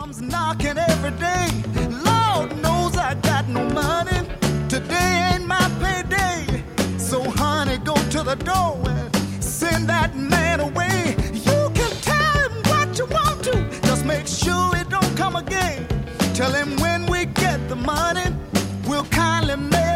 comes knocking every day. Lord knows I got no money. Today ain't my payday. So honey, go to the door and send that man away. You can tell him what you want to. Just make sure it don't come again. Tell him when we get the money, we'll kindly make